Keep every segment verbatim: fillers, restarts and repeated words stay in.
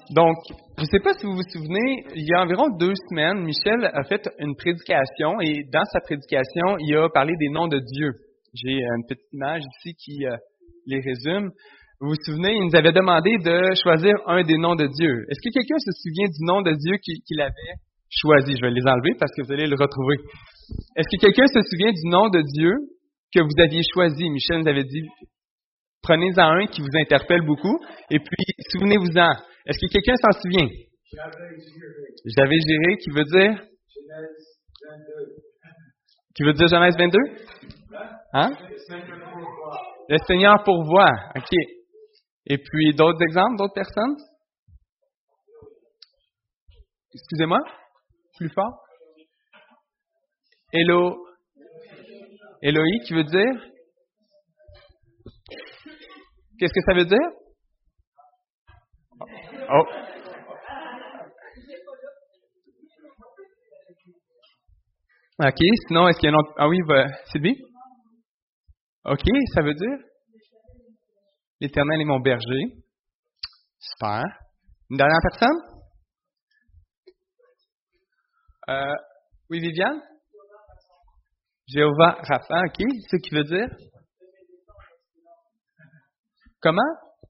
Donc, je ne sais pas si vous vous souvenez, il y a environ deux semaines, Michel a fait une prédication et dans sa prédication, il a parlé des noms de Dieu. J'ai une petite image ici qui euh, les résume. Vous vous souvenez, il nous avait demandé de choisir un des noms de Dieu. Est-ce que quelqu'un se souvient du nom de Dieu qu'il, qu'il avait choisi? Je vais les enlever parce que vous allez le retrouver. Est-ce que quelqu'un se souvient du nom de Dieu que vous aviez choisi? Michel nous avait dit, prenez-en un qui vous interpelle beaucoup et puis souvenez-vous-en. Est-ce que quelqu'un s'en souvient? J'avais géré, qui veut dire? Qui veut dire Genèse vingt-deux? Hein? Le Seigneur pourvoit. OK. Et puis, d'autres exemples, d'autres personnes? Excusez-moi? Plus fort? Elo... Eloï, qui veut dire? Qu'est-ce que ça veut dire? Oh. OK. Sinon, est-ce qu'il y a un autre... Ah oui, bah, Sylvie? OK. Ça veut dire? L'Éternel est mon berger. Super. Une dernière personne? Euh, oui, Viviane? Jéhovah Rapha. OK. C'est ce qui veut dire? Comment?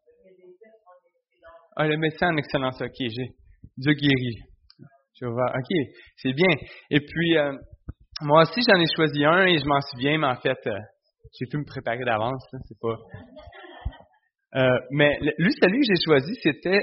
Ah, le médecin en excellence. OK. J'ai Dieu guérit. Jéhovah. OK. C'est bien. Et puis, euh, moi aussi, j'en ai choisi un et je m'en souviens, mais en fait, euh, j'ai pu me préparer d'avance. Hein, c'est pas... Euh, mais lui, celui que j'ai choisi, c'était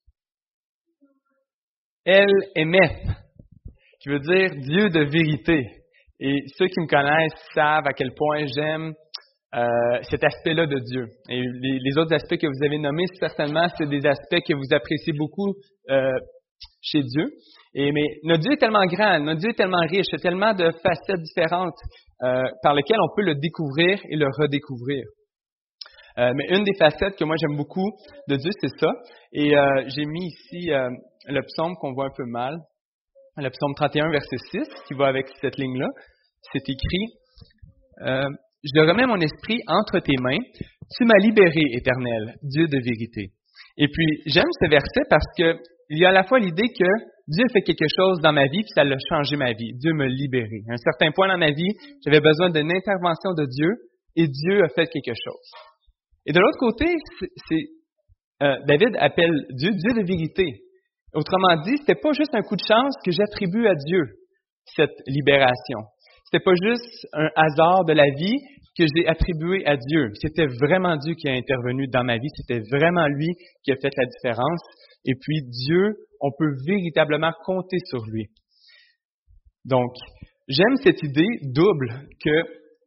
El Emet, qui veut dire Dieu de vérité. Et ceux qui me connaissent savent à quel point j'aime euh, cet aspect-là de Dieu. Et les, les autres aspects que vous avez nommés, certainement, c'est des aspects que vous appréciez beaucoup euh, chez Dieu. Et, mais notre Dieu est tellement grand, notre Dieu est tellement riche, il y a tellement de facettes différentes euh, par lesquelles on peut le découvrir et le redécouvrir. Euh, mais une des facettes que moi j'aime beaucoup de Dieu, c'est ça. Et euh, j'ai mis ici euh, le psaume qu'on voit un peu mal, le psaume trente et un, verset six, qui va avec cette ligne-là. C'est écrit euh, « Je remets mon esprit entre tes mains, tu m'as libéré, Éternel, Dieu de vérité. » Et puis, j'aime ce verset parce que il y a à la fois l'idée que Dieu fait quelque chose dans ma vie, puis ça l'a changé ma vie. Dieu m'a libéré. À un certain point dans ma vie, j'avais besoin d'une intervention de Dieu, et Dieu a fait quelque chose. Et de l'autre côté, c'est, c'est euh, David appelle Dieu Dieu de vérité. Autrement dit, c'était pas juste un coup de chance que j'attribue à Dieu, cette libération. C'était pas juste un hasard de la vie que j'ai attribué à Dieu. C'était vraiment Dieu qui a intervenu dans ma vie. C'était vraiment lui qui a fait la différence. Et puis Dieu, on peut véritablement compter sur lui. Donc, j'aime cette idée double que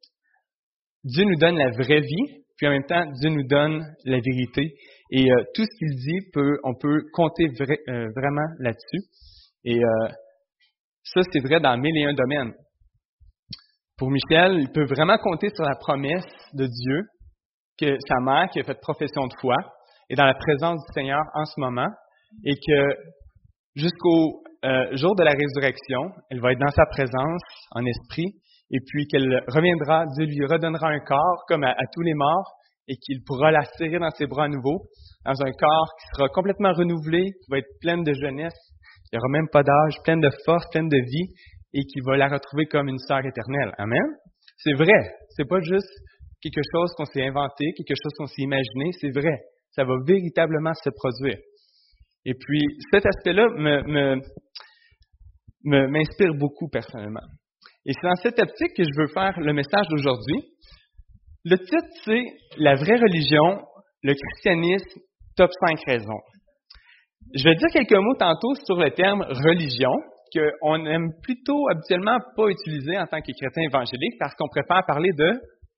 Dieu nous donne la vraie vie, puis en même temps, Dieu nous donne la vérité. Et euh, tout ce qu'il dit, peut, on peut compter vra- euh, vraiment là-dessus. Et euh, ça, c'est vrai dans mille et un domaines. Pour Michel, il peut vraiment compter sur la promesse de Dieu, que sa mère qui a fait profession de foi, est dans la présence du Seigneur en ce moment, et que jusqu'au euh, jour de la résurrection, elle va être dans sa présence en esprit, et puis qu'elle reviendra, Dieu lui redonnera un corps comme à, à tous les morts, et qu'il pourra la serrer dans ses bras à nouveau, dans un corps qui sera complètement renouvelé, qui va être plein de jeunesse, il n'y aura même pas d'âge, plein de force, plein de vie, et qui va la retrouver comme une sœur éternelle. Amen? C'est vrai. C'est pas juste quelque chose qu'on s'est inventé, quelque chose qu'on s'est imaginé, c'est vrai. Ça va véritablement se produire. Et puis, cet aspect-là me, me, me, m'inspire beaucoup personnellement. Et c'est dans cette optique que je veux faire le message d'aujourd'hui. Le titre, c'est « La vraie religion, le christianisme, top cinq raisons ». Je vais dire quelques mots tantôt sur le terme « religion », qu'on aime plutôt habituellement pas utiliser en tant que chrétien évangélique parce qu'on préfère parler de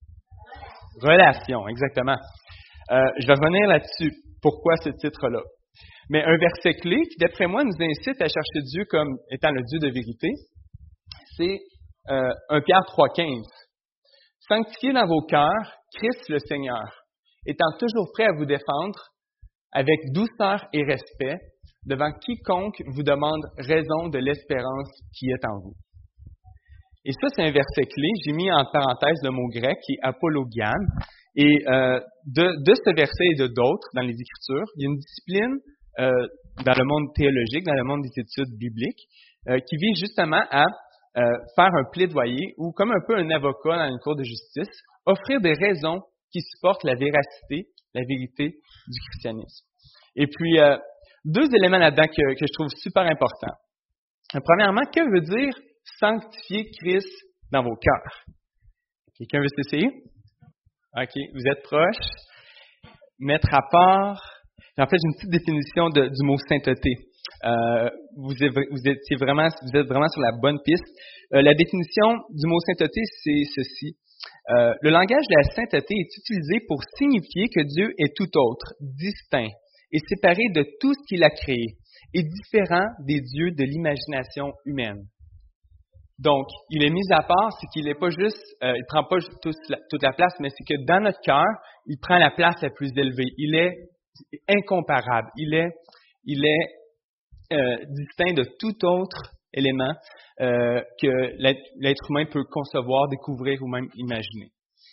relation, exactement. Euh, je vais revenir là-dessus. Pourquoi ce titre-là? Mais un verset clé qui, d'après moi, nous incite à chercher Dieu comme étant le Dieu de vérité, c'est euh, premier Pierre trois quinze. « Sanctifiez dans vos cœurs Christ le Seigneur, étant toujours prêt à vous défendre avec douceur et respect, devant quiconque vous demande raison de l'espérance qui est en vous. » Et ça, c'est un verset clé. J'ai mis en parenthèse le mot grec qui est apologian. Et euh, de, de ce verset et de d'autres dans les Écritures, il y a une discipline euh, dans le monde théologique, dans le monde des études bibliques, euh, qui vise justement à euh, faire un plaidoyer ou comme un peu un avocat dans une cour de justice, offrir des raisons qui supportent la véracité, la vérité du christianisme. Et puis, euh, deux éléments là-dedans que, que je trouve super importants. Euh, premièrement, que veut dire sanctifier Christ dans vos cœurs? Quelqu'un veut s'essayer? OK, vous êtes proche. Mettre à part. En fait, j'ai une petite définition de, du mot sainteté. Euh, vous, êtes, vous, étiez vraiment, vous êtes vraiment sur la bonne piste. Euh, la définition du mot sainteté, c'est ceci. Euh, le langage de la sainteté est utilisé pour signifier que Dieu est tout autre, distinct et séparé de tout ce qu'il a créé et différent des dieux de l'imagination humaine. Donc, il est mis à part, c'est qu'il n'est pas juste, euh, il prend pas toute la, toute la place, mais c'est que dans notre cœur, il prend la place la plus élevée. Il est incomparable. Il est, il est euh, distinct de tout autre élément euh, que l'être, l'être humain peut concevoir, découvrir ou même imaginer.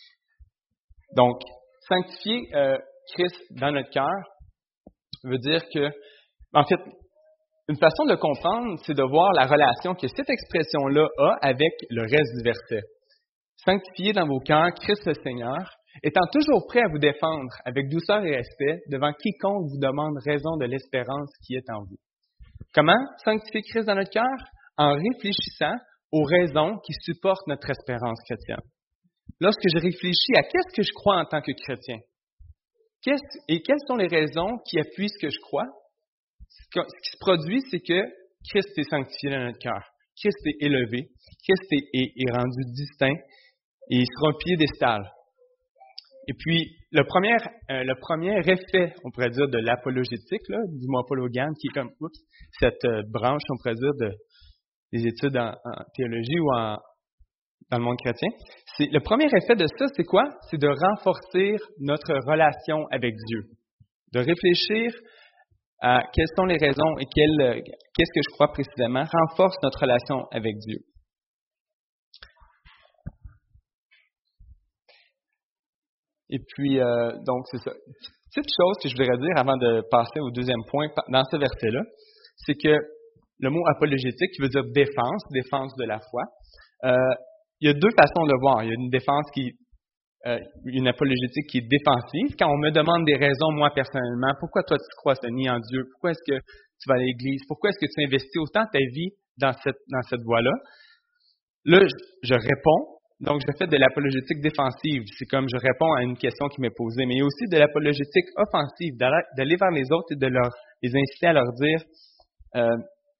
Donc, sanctifier euh, Christ dans notre cœur veut dire que, en fait, une façon de le comprendre, c'est de voir la relation que cette expression-là a avec le reste du verset. Sanctifiez dans vos cœurs Christ le Seigneur, étant toujours prêt à vous défendre avec douceur et respect devant quiconque vous demande raison de l'espérance qui est en vous. Comment sanctifier Christ dans notre cœur? En réfléchissant aux raisons qui supportent notre espérance chrétienne. Lorsque je réfléchis à qu'est-ce que je crois en tant que chrétien, qu'est-ce, et quelles sont les raisons qui appuient ce que je crois, ce qui se produit, c'est que Christ est sanctifié dans notre cœur. Christ est élevé. Christ est, est, est rendu distinct et il sera un piédestal. Et puis, le premier, euh, le premier effet, on pourrait dire, de l'apologétique, là, du mot apologane, qui est comme oups, cette euh, branche, on pourrait dire, de, des études en, en théologie ou en, dans le monde chrétien, c'est, le premier effet de ça, c'est quoi? C'est de renforcer notre relation avec Dieu. De réfléchir à quelles sont les raisons et quelles, qu'est-ce que je crois précisément, renforce notre relation avec Dieu. Et puis, euh, donc, c'est ça. Petite chose que je voudrais dire avant de passer au deuxième point dans ce verset-là, c'est que le mot apologétique, qui veut dire défense, défense de la foi, euh, il y a deux façons de le voir. Il y a une défense qui, euh, une apologétique qui est défensive. Quand on me demande des raisons, moi personnellement, pourquoi toi tu crois ni en Dieu, pourquoi est-ce que tu vas à l'église, pourquoi est-ce que tu investis autant ta vie dans cette, dans cette voie-là, là, je, je réponds. Donc, je fais de l'apologétique défensive. C'est comme je réponds à une question qui m'est posée. Mais il y a aussi de l'apologétique offensive, d'aller vers les autres et de leur, les inciter à leur dire euh,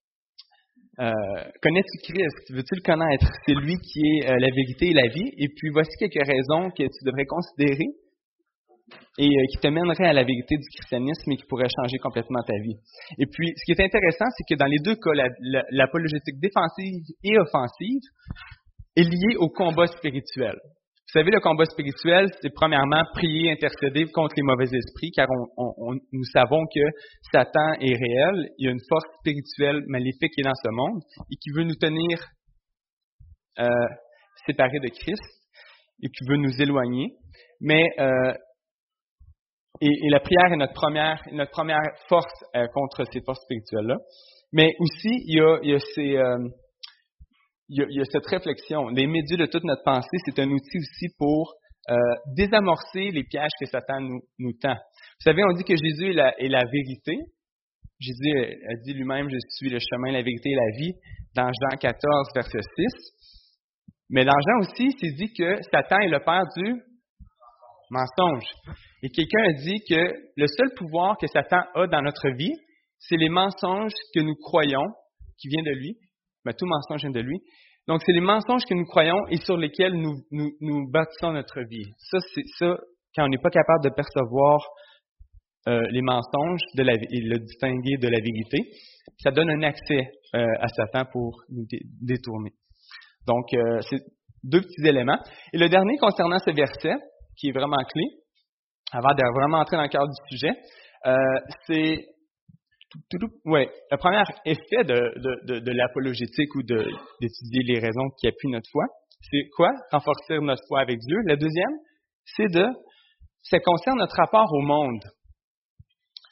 euh, connais-tu Christ? Veux-tu le connaître? C'est lui qui est euh, la vérité et la vie. Et puis, voici quelques raisons que tu devrais considérer et euh, qui te mèneraient à la vérité du christianisme et qui pourraient changer complètement ta vie. Et puis, ce qui est intéressant, c'est que dans les deux cas, la, la, l'apologétique défensive et offensive est lié au combat spirituel. Vous savez, le combat spirituel, c'est premièrement prier, intercéder contre les mauvais esprits, car on, on, on, nous savons que Satan est réel, il y a une force spirituelle maléfique qui est dans ce monde et qui veut nous tenir euh, séparés de Christ et qui veut nous éloigner. Mais euh, et, et la prière est notre première, notre première force euh, contre ces forces spirituelles-là. Mais aussi, il y a, il y a ces euh, Il y, a, il y a cette réflexion. Les médias de toute notre pensée, c'est un outil aussi pour euh, désamorcer les pièges que Satan nous, nous tend. Vous savez, on dit que Jésus est la, est la vérité. Jésus a dit lui-même, je suis le chemin, la vérité et la vie, dans Jean quatorze, verset six. Mais dans Jean aussi, c'est dit que Satan est le père du mensonge. Et quelqu'un a dit que le seul pouvoir que Satan a dans notre vie, c'est les mensonges que nous croyons, qui viennent de lui. Ben, tout mensonge vient de lui. Donc, c'est les mensonges que nous croyons et sur lesquels nous, nous, nous bâtissons notre vie. Ça, c'est ça, quand on n'est pas capable de percevoir euh, les mensonges de la, et le distinguer de la vérité, ça donne un accès euh, à Satan pour nous dé- détourner. Donc, euh, c'est deux petits éléments. Et le dernier concernant ce verset, qui est vraiment clé, avant de vraiment entrer dans le cœur du sujet, euh, c'est Oui, le premier effet de, de, de, de l'apologétique ou de, d'étudier les raisons qui appuient notre foi, c'est quoi? Renforcer notre foi avec Dieu. Le deuxième, c'est de, ça concerne notre rapport au monde.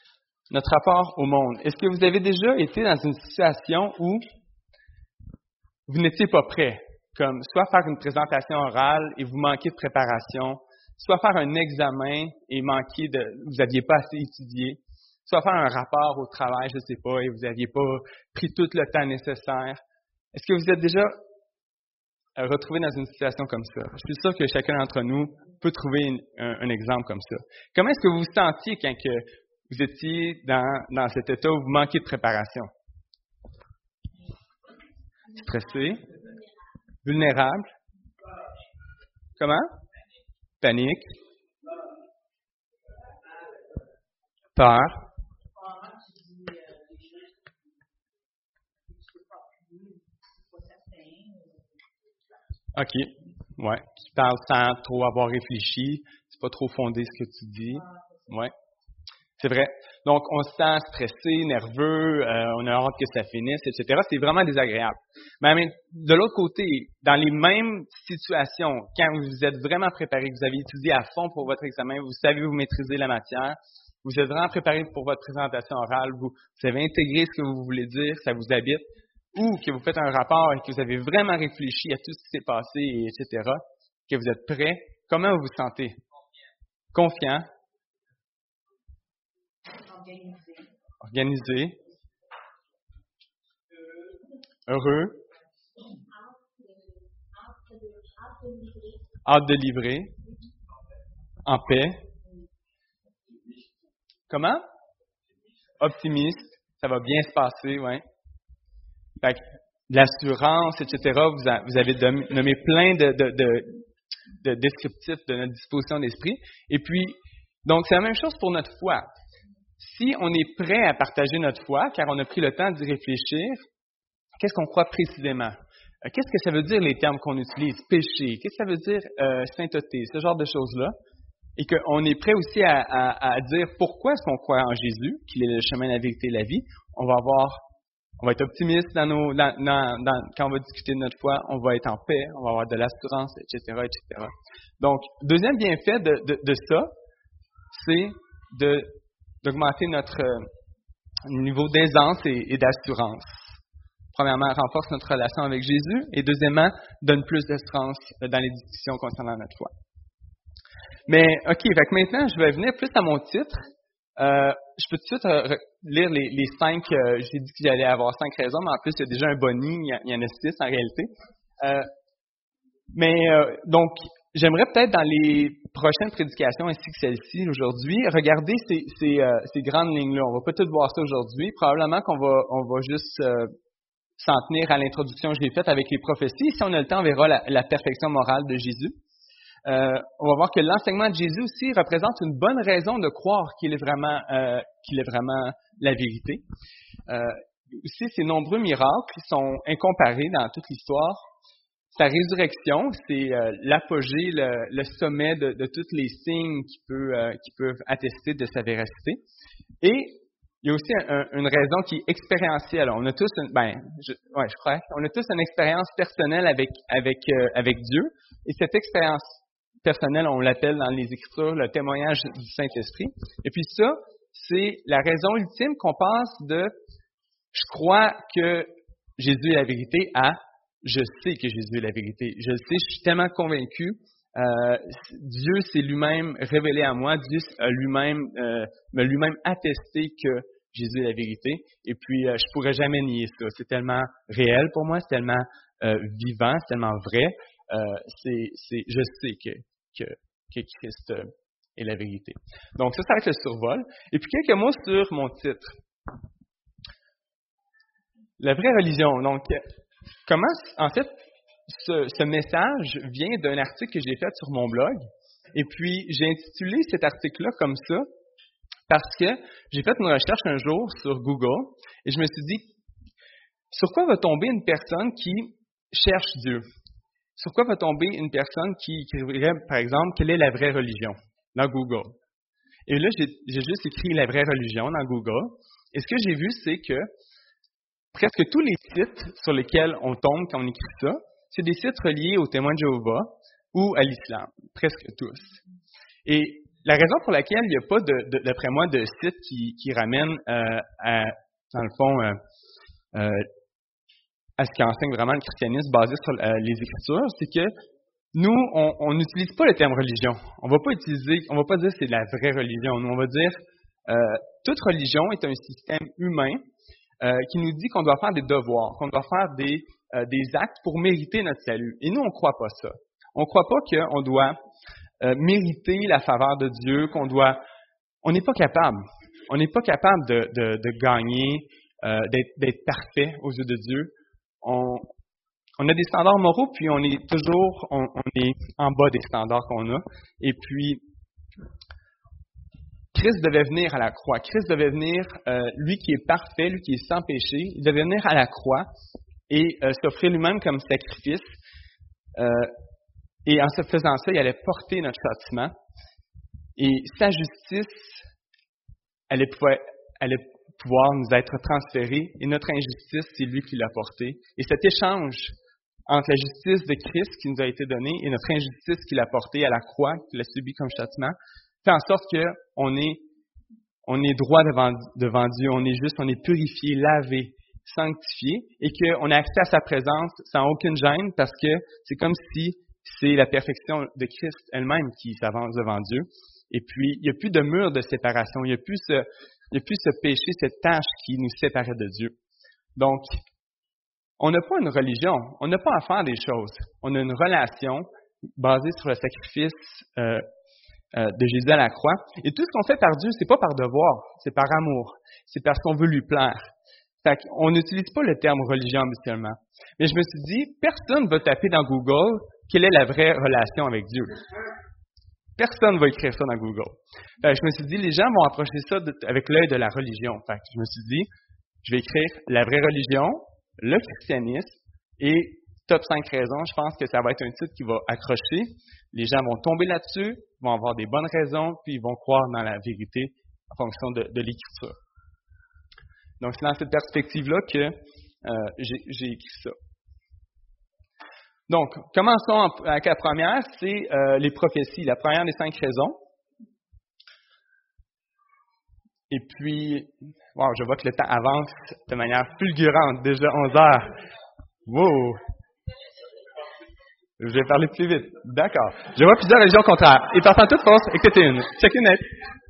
notre rapport au monde. Est-ce que vous avez déjà été dans une situation où vous n'étiez pas prêt, comme soit faire une présentation orale et vous manquez de préparation, soit faire un examen et manquer de, vous n'aviez pas assez étudié, soit faire un rapport au travail, je ne sais pas, et vous n'aviez pas pris tout le temps nécessaire. Est-ce que vous êtes déjà retrouvé dans une situation comme ça? Je suis sûr que chacun d'entre nous peut trouver une, un, un exemple comme ça. Comment est-ce que vous vous sentiez quand que vous étiez dans, dans cet état où vous manquez de préparation? Stressé? Vulnérable? Comment? Panique? Peur? OK. Ouais. Tu parles sans trop avoir réfléchi. C'est pas trop fondé ce que tu dis. Ouais. C'est vrai. Donc, on se sent stressé, nerveux, euh, on a hâte que ça finisse, et cetera. C'est vraiment désagréable. Mais de l'autre côté, dans les mêmes situations, quand vous êtes vraiment préparé, que vous avez étudié à fond pour votre examen, vous savez vous maîtriser la matière, vous êtes vraiment préparé pour votre présentation orale, vous, vous avez intégré ce que vous voulez dire, ça vous habite, ou que vous faites un rapport et que vous avez vraiment réfléchi à tout ce qui s'est passé, et cetera, que vous êtes prêt, comment vous vous sentez? Confiant. Organisé. Organisé. Heureux. Hâte de livrer. En paix. Comment? Optimiste. Ça va bien se passer, oui. Fait que l'assurance, et cetera, vous, a, vous avez nommé plein de, de, de, de descriptifs de notre disposition d'esprit. Et puis, donc, c'est la même chose pour notre foi. Si on est prêt à partager notre foi, car on a pris le temps d'y réfléchir, qu'est-ce qu'on croit précisément? Qu'est-ce que ça veut dire les termes qu'on utilise? Péché. Qu'est-ce que ça veut dire euh, sainteté? Ce genre de choses-là. Et qu'on est prêt aussi à, à, à dire pourquoi est-ce qu'on croit en Jésus, qu'il est le chemin, la vérité et la vie. On va avoir, on va être optimiste dans nos, dans, dans, dans, quand on va discuter de notre foi. On va être en paix, on va avoir de l'assurance, et cetera, et cetera. Donc, deuxième bienfait de, de, de ça, c'est de d'augmenter notre euh, niveau d'aisance et, et d'assurance. Premièrement, renforce notre relation avec Jésus et deuxièmement, donne plus d'assurance dans les discussions concernant notre foi. Mais, OK, fait que maintenant, je vais venir plus à mon titre. Euh, je peux tout de suite euh, lire les, les cinq, euh, j'ai dit qu'il allait avoir cinq raisons, mais en plus, il y a déjà un boni, il y, a, il y en a six en réalité. Euh, mais, euh, donc, j'aimerais peut-être dans les prochaines prédications ainsi que celle-ci aujourd'hui, regarder ces, ces, euh, ces grandes lignes-là. On va pas tout voir ça aujourd'hui. Probablement qu'on va, on va juste euh, s'en tenir à l'introduction que j'ai faite avec les prophéties. Si on a le temps, on verra la, la perfection morale de Jésus. Euh, on va voir que l'enseignement de Jésus aussi représente une bonne raison de croire qu'il est vraiment, euh, qu'il est vraiment la vérité. Euh, aussi, ses nombreux miracles sont incomparés dans toute l'histoire. Sa résurrection, c'est euh, l'apogée, le, le sommet de, de tous les signes qui, peut, euh, qui peuvent attester de sa véracité. Et il y a aussi un, une raison qui est expérientielle. On a tous, une, ben, je, ouais, je crois, on a tous une expérience personnelle avec avec euh, avec Dieu. Et cette expérience personnelle, on l'appelle dans les Écritures le témoignage du Saint-Esprit. Et puis ça, c'est la raison ultime qu'on passe de « je crois que Jésus est la vérité » à « je sais que Jésus est la vérité ». Je le sais, je suis tellement convaincu. Euh, Dieu s'est lui-même révélé à moi. Dieu a lui-même, euh, m'a lui-même attesté que Jésus est la vérité. Et puis, euh, je pourrais jamais nier ça. C'est tellement réel pour moi, c'est tellement euh, vivant, c'est tellement vrai. Euh, c'est, c'est, je sais que, que, que Christ est la vérité. Donc ça, ça va être le survol. Et puis quelques mots sur mon titre. La vraie religion. Donc, comment, en fait, ce, ce message vient d'un article que j'ai fait sur mon blog. Et puis, j'ai intitulé cet article-là comme ça parce que j'ai fait une recherche un jour sur Google et je me suis dit, sur quoi va tomber une personne qui cherche Dieu? Sur quoi va tomber une personne qui écrirait, par exemple, quelle est la vraie religion dans Google? Et là, j'ai, j'ai juste écrit la vraie religion dans Google. Et ce que j'ai vu, c'est que presque tous les sites sur lesquels on tombe quand on écrit ça, c'est des sites reliés aux témoins de Jéhovah ou à l'islam. Presque tous. Et la raison pour laquelle il n'y a pas, de, de, d'après moi, de site qui, qui ramène euh, à, dans le fond, euh, euh, à ce qui enseigne vraiment le christianisme basé sur euh, les Écritures, c'est que nous, on n'utilise pas le terme religion. On va pas utiliser, on va pas dire c'est la vraie religion. Nous, on va dire euh, toute religion est un système humain euh, qui nous dit qu'on doit faire des devoirs, qu'on doit faire des, euh, des actes pour mériter notre salut. Et nous, on ne croit pas ça. On ne croit pas qu'on doit euh, mériter la faveur de Dieu, qu'on doit. On n'est pas capable. On n'est pas capable de, de, de gagner, euh, d'être, d'être parfait aux yeux de Dieu. On, On a des standards moraux, puis on est toujours, on, on est en bas des standards qu'on a. Et puis, Christ devait venir à la croix. Christ devait venir, euh, lui qui est parfait, lui qui est sans péché, il devait venir à la croix et euh, s'offrir lui-même comme sacrifice. Euh, et en se faisant ça, il allait porter notre châtiment. Et sa justice allait pouvoir, allait pouvoir nous être transférée. Et notre injustice, c'est lui qui l'a portée. Et cet échange entre la justice de Christ qui nous a été donnée et notre injustice qu'il a portée à la croix, qu'il a subi comme châtiment, fait en sorte qu'on est, on est droit devant, devant Dieu, on est juste, on est purifié, lavé, sanctifié, et qu'on a accès à sa présence sans aucune gêne, parce que c'est comme si c'est la perfection de Christ elle-même qui s'avance devant Dieu. Et puis, il n'y a plus de mur de séparation, il n'y a plus ce, il n'y a plus ce péché, cette tâche qui nous séparait de Dieu. Donc, on n'a pas une religion, on n'a pas à faire des choses. On a une relation basée sur le sacrifice euh, euh, de Jésus à la croix. Et tout ce qu'on fait par Dieu, c'est pas par devoir, c'est par amour. C'est parce qu'on veut lui plaire. Fait qu'on n'utilise pas le terme religion habituellement. Mais je me suis dit, personne ne va taper dans Google quelle est la vraie relation avec Dieu. Personne ne va écrire ça dans Google. Fait que je me suis dit, les gens vont approcher ça de, avec l'œil de la religion. Fait que je me suis dit, je vais écrire la vraie religion, le christianisme, et top cinq raisons. Je pense que ça va être un titre qui va accrocher. Les gens vont tomber là-dessus, vont avoir des bonnes raisons, puis ils vont croire dans la vérité en fonction de, de l'Écriture. Donc, c'est dans cette perspective-là que euh, j'ai, j'ai écrit ça. Donc, commençons avec la première, c'est euh, les prophéties, la première des cinq raisons. Et puis, wow, je vois que le temps avance de manière fulgurante, déjà onze heures. Wow! Je vais parler plus vite. D'accord. Je vois plusieurs religions contraires. Et partant toute force, écoutez une. Chacune est.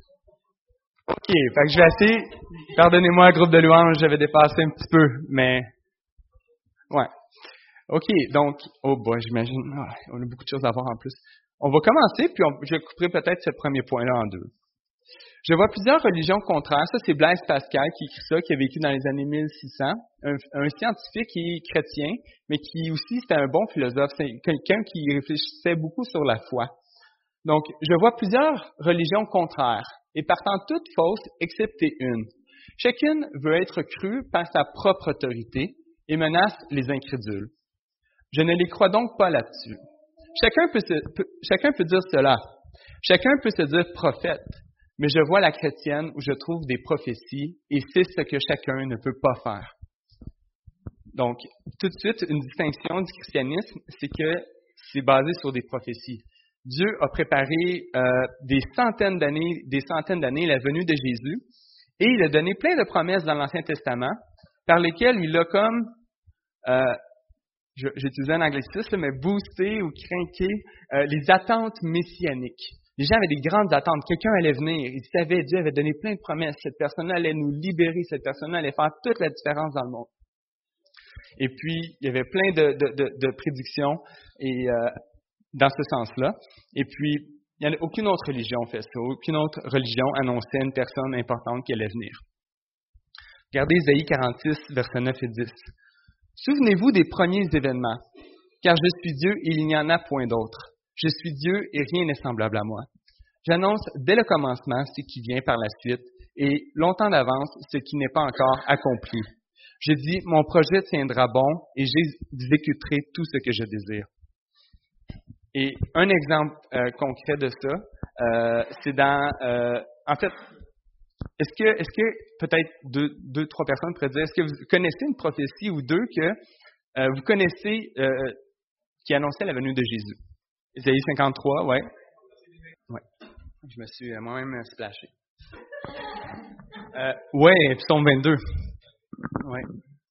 OK, fait que je vais essayer. Pardonnez-moi, groupe de louanges, j'avais dépassé un petit peu, mais ouais. OK, donc, oh boy, j'imagine, oh, on a beaucoup de choses à voir en plus. On va commencer, puis on, je couperai peut-être ce premier point-là en deux. Je vois plusieurs religions contraires. Ça, c'est Blaise Pascal qui écrit ça, qui a vécu dans les années mille six cents. Un, un scientifique et chrétien, mais qui aussi, c'était un bon philosophe. C'est quelqu'un qui réfléchissait beaucoup sur la foi. Donc, je vois plusieurs religions contraires, et partant toutes fausses, excepté une. Chacune veut être crue par sa propre autorité et menace les incrédules. Je ne les crois donc pas là-dessus. Chacun peut, se, peut, chacun peut dire cela. Chacun peut se dire prophète, mais je vois la chrétienne où je trouve des prophéties et c'est ce que chacun ne peut pas faire. Donc, tout de suite, une distinction du christianisme, c'est que c'est basé sur des prophéties. Dieu a préparé euh, des centaines d'années, des centaines d'années la venue de Jésus et il a donné plein de promesses dans l'Ancien Testament par lesquelles il a comme euh, j'utilisais un anglicisme, mais booster ou craquer euh, les attentes messianiques. Les gens avaient des grandes attentes. Quelqu'un allait venir. Ils savaient, Dieu avait donné plein de promesses. Cette personne-là allait nous libérer. Cette personne-là allait faire toute la différence dans le monde. Et puis, il y avait plein de, de, de, de prédictions et, euh, dans ce sens-là. Et puis, il n'y a aucune autre religion fait ça. Aucune autre religion annonçait une personne importante qui allait venir. Regardez Isaïe quarante-six, versets neuf et dix. Souvenez-vous des premiers événements, car je suis Dieu et il n'y en a point d'autre. Je suis Dieu et rien n'est semblable à moi. J'annonce dès le commencement ce qui vient par la suite et longtemps d'avance ce qui n'est pas encore accompli. Je dis, mon projet tiendra bon et j'exécuterai tout ce que je désire. Et un exemple euh, concret de ça, euh, c'est dans, euh, en fait, Est-ce que, est-ce que peut-être deux, deux, trois personnes pourraient dire, est-ce que vous connaissez une prophétie ou deux que euh, vous connaissez euh, qui annonçait la venue de Jésus? Isaïe cinquante-trois, ouais. ouais. Je me suis euh, moi-même splashé. Euh, ouais, psaume vingt-deux. Ouais.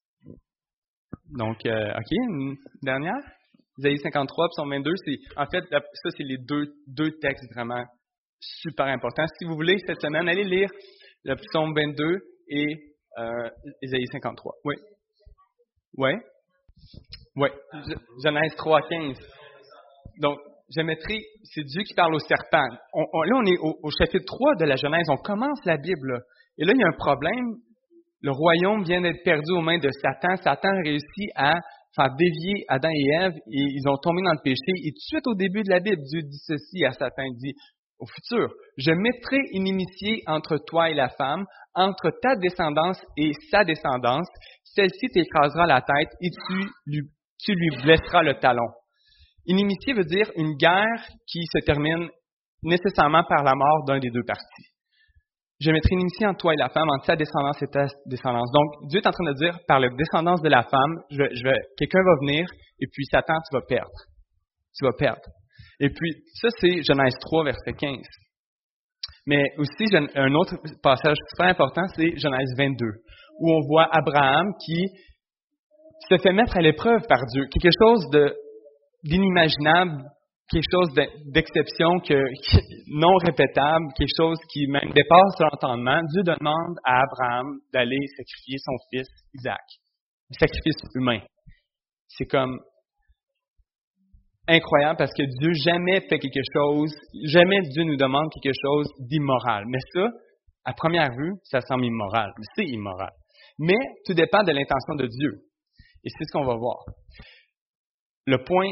Donc, euh, OK, une dernière. Isaïe cinquante-trois, psaume vingt-deux, c'est, en fait, ça, c'est les deux, deux textes vraiment super importants. Si vous voulez, cette semaine, allez lire le psaume vingt-deux et euh, Isaïe cinquante-trois. Oui. Oui. Oui. Genèse trois, quinze. Donc, géométrie, c'est Dieu qui parle au serpent. On, on, là, on est au, au chapitre trois de la Genèse. On commence la Bible, là. Et là, il y a un problème. Le royaume vient d'être perdu aux mains de Satan. Satan réussit à faire dévier Adam et Ève et ils ont tombé dans le péché. Et tout de suite au début de la Bible, Dieu dit ceci à Satan, il dit, au futur, je mettrai une inimitié entre toi et la femme, entre ta descendance et sa descendance. Celle-ci t'écrasera la tête et tu lui, tu lui blesseras le talon. Inimitié veut dire une guerre qui se termine nécessairement par la mort d'un des deux parties. Je mettrai une inimitié entre toi et la femme, entre sa descendance et ta descendance. Donc, Dieu est en train de dire, par la descendance de la femme, je vais, je vais, quelqu'un va venir, et puis Satan, tu vas perdre. Tu vas perdre. Et puis, ça, c'est Genèse trois, verset quinze. Mais aussi, un autre passage super important, c'est Genèse vingt-deux, où on voit Abraham qui se fait mettre à l'épreuve par Dieu. Quelque chose de, d'inimaginable, quelque chose d'exception, que, non répétable, quelque chose qui même dépasse l'entendement. Dieu demande à Abraham d'aller sacrifier son fils Isaac. Un sacrifice humain. C'est comme incroyable parce que Dieu jamais fait quelque chose, jamais Dieu nous demande quelque chose d'immoral. Mais ça, à première vue, ça semble immoral. Mais c'est immoral. Mais tout dépend de l'intention de Dieu. Et c'est ce qu'on va voir. Le point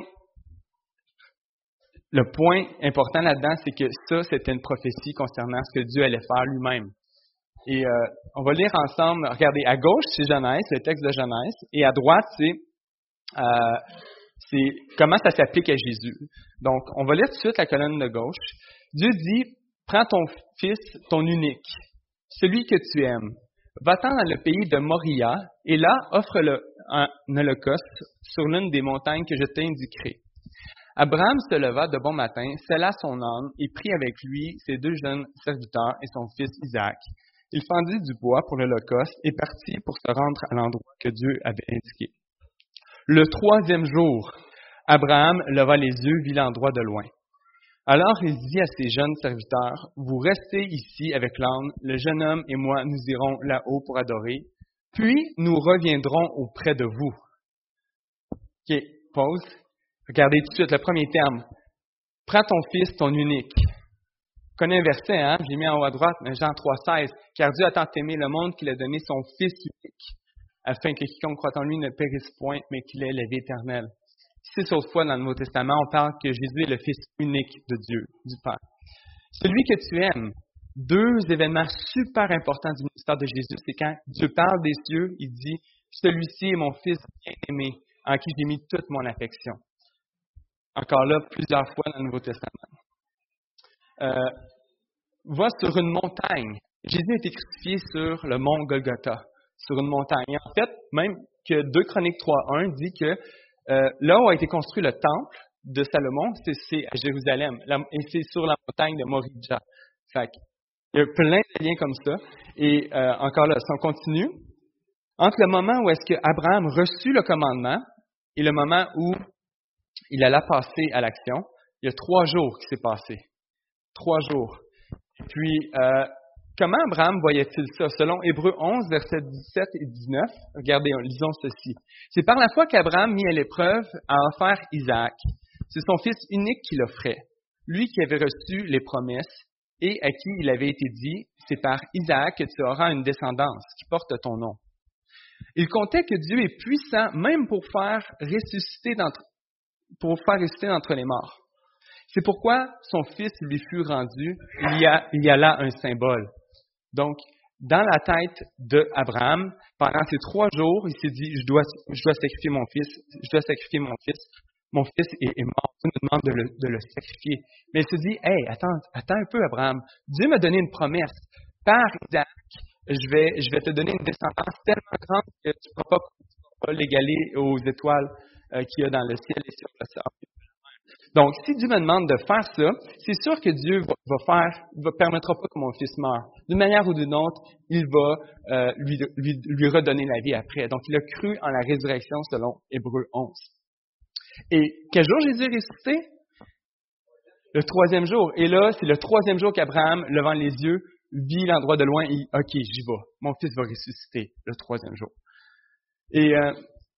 Le point important là-dedans, c'est que ça, c'était une prophétie concernant ce que Dieu allait faire lui-même. Et euh, on va lire ensemble, regardez, à gauche, c'est Genèse, le texte de Genèse, et à droite, c'est, euh, c'est comment ça s'applique à Jésus. Donc, on va lire tout de suite la colonne de gauche. Dieu dit, prends ton fils, ton unique, celui que tu aimes, va-t'en dans le pays de Moria, et là, offre-le un holocauste sur l'une des montagnes que je t'indiquerai. Abraham se leva de bon matin, sella son âne et prit avec lui ses deux jeunes serviteurs et son fils Isaac. Il fendit du bois pour l'holocauste et partit pour se rendre à l'endroit que Dieu avait indiqué. Le troisième jour, Abraham leva les yeux, vit l'endroit de loin. Alors il dit à ses jeunes serviteurs, « Vous restez ici avec l'âne, le jeune homme et moi nous irons là-haut pour adorer, puis nous reviendrons auprès de vous. » OK, pause. Regardez tout de suite le premier terme. Prends ton fils, ton unique. Vous connaissez un verset, hein? Je l'ai mis en haut à droite, mais Jean trois seize. Car Dieu a tant aimé le monde qu'il a donné son fils unique, afin que quiconque croit en lui ne périsse point, mais qu'il ait la vie éternelle. Six autres fois dans le Nouveau Testament, on parle que Jésus est le fils unique de Dieu, du Père. Celui que tu aimes, deux événements super importants du ministère de Jésus, c'est quand Dieu parle des cieux, il dit, celui-ci est mon fils bien-aimé, en qui j'ai mis toute mon affection. Encore là, plusieurs fois dans le Nouveau Testament. Euh, va sur une montagne. Jésus a été crucifié sur le mont Golgotha, sur une montagne. Et en fait, même que deux Chroniques trois un dit que euh, là où a été construit le temple de Salomon, c'est, c'est à Jérusalem, la, et c'est sur la montagne de Moridja. Fait il y a plein de liens comme ça. Et euh, encore là, si on continue, entre le moment où est-ce que Abraham reçut le commandement et le moment où il alla passer à l'action, il y a trois jours qui s'est passé. Trois jours. Puis, euh, comment Abraham voyait-il ça? Selon Hébreux onze, versets dix-sept et dix-neuf, regardez, lisons ceci. C'est par la foi qu'Abraham mit à l'épreuve à en faire Isaac. C'est son fils unique qui l'offrait, lui qui avait reçu les promesses et à qui il avait été dit, c'est par Isaac que tu auras une descendance qui porte ton nom. Il comptait que Dieu est puissant même pour faire ressusciter d'entre pour faire ressusciter d'entre les morts. C'est pourquoi son fils lui fut rendu, il y a, il y a là un symbole. Donc, dans la tête d'Abraham, pendant ces trois jours, il s'est dit, je dois, je dois sacrifier mon fils, je dois sacrifier mon fils, mon fils est, est mort, Dieu me demande de le, de le sacrifier. Mais il se dit, hey, attends, attends un peu Abraham, Dieu m'a donné une promesse, par Isaac, je vais, je vais te donner une descendance tellement grande que tu ne pourras pas l'égaler aux étoiles euh, qu'il y a dans le ciel et sur le sable. Donc, si Dieu me demande de faire ça, c'est sûr que Dieu va, va faire, va permettra pas que mon fils meure. D'une manière ou d'une autre, il va euh, lui, lui, lui redonner la vie après. Donc, il a cru en la résurrection selon Hébreux onze. Et quel jour Jésus est ressuscité? Le troisième jour. Et là, c'est le troisième jour qu'Abraham, levant les yeux, vit l'endroit de loin et dit, OK, j'y vais. Mon fils va ressusciter le troisième jour. Et euh,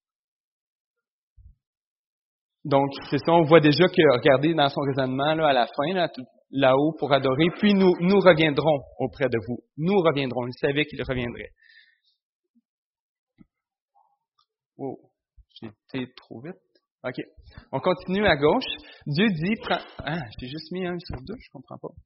donc, c'est ça, on voit déjà que, regardez dans son raisonnement, là, à la fin, là, tout, là-haut, pour adorer, puis nous, nous reviendrons auprès de vous. Nous reviendrons. Il savait qu'il reviendrait. Oh, j'ai été trop vite. OK. On continue à gauche. Dieu dit, prends... Ah, j'ai juste mis un sur deux, je comprends pas.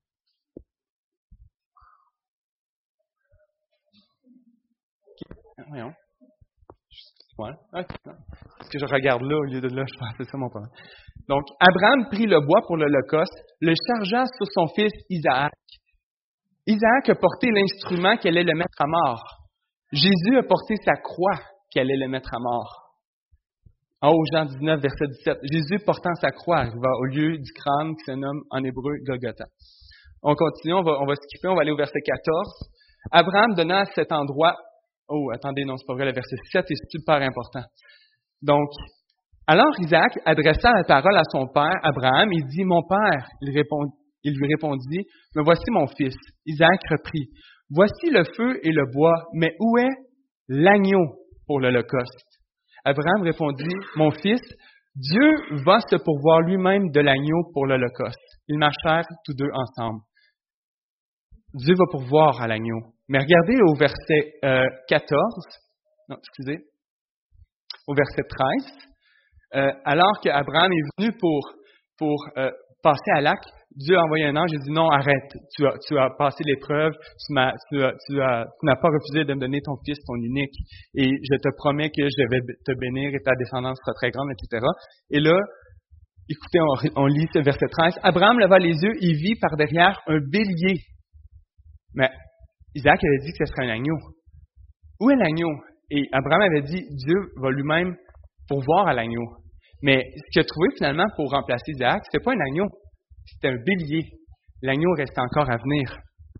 OK. Voyons. Ouais. Okay. Parce que je regarde là au lieu de là, je pense que c'est ça mon problème. Donc, Abraham prit le bois pour l'Holocauste, le chargea sur son fils Isaac. Isaac a porté l'instrument qui allait le mettre à mort. Jésus a porté sa croix qui allait le mettre à mort. En haut, Jean dix-neuf, verset dix-sept. Jésus portant sa croix arriva au lieu du crâne qui se nomme en hébreu Golgotha. On continue, on va, on va skipper, on va aller au verset quatorze. Abraham donna à cet endroit... Oh, attendez, non, c'est pas vrai, le verset sept est super important. Donc, alors Isaac adressa la parole à son père, Abraham, il dit, « Mon père, il, répond, il lui répondit, « Me voici mon fils. » Isaac reprit, « Voici le feu et le bois, mais où est l'agneau pour l'Holocauste? » Abraham répondit, « Mon fils, Dieu va se pourvoir lui-même de l'agneau pour l'Holocauste. » Ils marchèrent tous deux ensemble. Dieu va pourvoir à l'agneau. Mais regardez au verset euh, quatorze, non, excusez, au verset treize, euh, alors qu'Abraham est venu pour, pour euh, passer à l'acte, Dieu a envoyé un ange et dit, non, arrête, tu as, tu as passé l'épreuve, tu, m'as, tu, as, tu, as, tu n'as pas refusé de me donner ton fils, ton unique, et je te promets que je vais te bénir et ta descendance sera très grande, et cetera. Et là, écoutez, on, on lit ce verset treize, Abraham leva les yeux et vit par derrière un bélier. Mais Isaac avait dit que ce serait un agneau. Où est l'agneau? Et Abraham avait dit, Dieu va lui-même pourvoir à l'agneau. Mais ce qu'il a trouvé finalement pour remplacer Isaac, ce n'était pas un agneau, c'était un bélier. L'agneau restait encore à venir.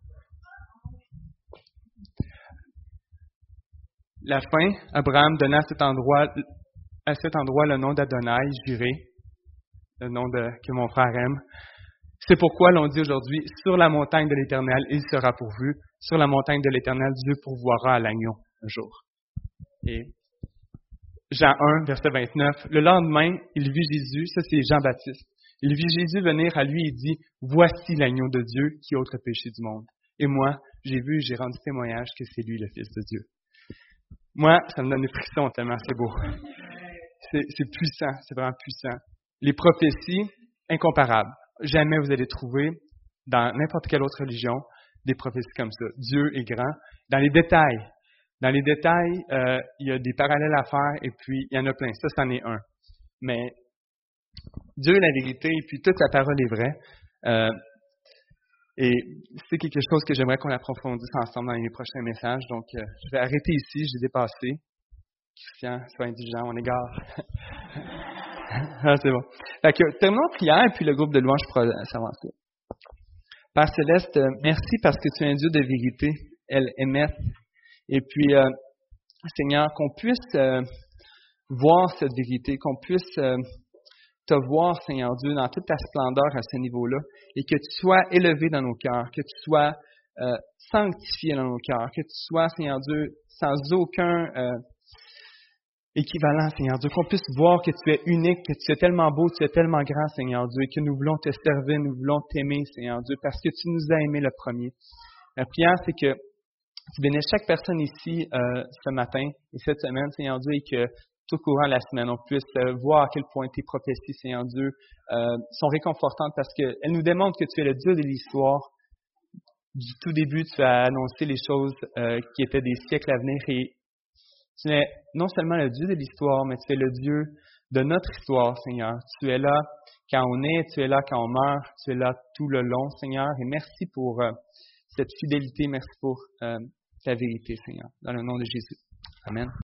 La fin, Abraham donna à cet endroit, à cet endroit le nom d'Adonai, Jiré, le nom de, que mon frère aime. C'est pourquoi l'on dit aujourd'hui, sur la montagne de l'Éternel, il sera pourvu. Sur la montagne de l'Éternel, Dieu pourvoira à l'agneau un jour. Et Jean un, verset vingt-neuf. Le lendemain, il vit Jésus, ça c'est Jean-Baptiste. Il vit Jésus venir à lui et dit, voici l'agneau de Dieu qui ôte le péché du monde. Et moi, j'ai vu, j'ai rendu témoignage que c'est lui le Fils de Dieu. Moi, ça me donne des frissons tellement c'est beau. C'est, c'est puissant, c'est vraiment puissant. Les prophéties, incomparables. Jamais vous allez trouver, dans n'importe quelle autre religion, des prophéties comme ça. Dieu est grand. Dans les détails, dans les détails, euh, il y a des parallèles à faire et puis il y en a plein. Ça, c'en est un. Mais Dieu est la vérité et puis toute sa parole est vraie. Euh, et c'est quelque chose que j'aimerais qu'on approfondisse ensemble dans les prochains messages. Donc, euh, je vais arrêter ici. J'ai dépassé. Christian, sois indulgent, on égare. Ah, c'est bon. Fait que, terminons prière, puis le groupe de louanges pourra s'avancer. Père Céleste, merci parce que tu es un Dieu de vérité, elle émet. Et puis, euh, Seigneur, qu'on puisse euh, voir cette vérité, qu'on puisse euh, te voir, Seigneur Dieu, dans toute ta splendeur à ce niveau-là, et que tu sois élevé dans nos cœurs, que tu sois euh, sanctifié dans nos cœurs, que tu sois, Seigneur Dieu, sans aucun... Euh, équivalent, Seigneur Dieu, qu'on puisse voir que tu es unique, que tu es tellement beau, tu es tellement grand, Seigneur Dieu, et que nous voulons te servir, nous voulons t'aimer, Seigneur Dieu, parce que tu nous as aimés le premier. La prière, c'est que tu bénisses chaque personne ici euh, ce matin et cette semaine, Seigneur Dieu, et que tout au courant de la semaine, on puisse euh, voir à quel point tes prophéties, Seigneur Dieu, euh, sont réconfortantes parce qu'elles nous démontrent que tu es le Dieu de l'histoire. Du tout début, tu as annoncé les choses euh, qui étaient des siècles à venir et tu es non seulement le Dieu de l'histoire, mais tu es le Dieu de notre histoire, Seigneur. Tu es là quand on est, tu es là quand on meurt, tu es là tout le long, Seigneur. Et merci pour euh, cette fidélité, merci pour euh, ta vérité, Seigneur. Dans le nom de Jésus. Amen.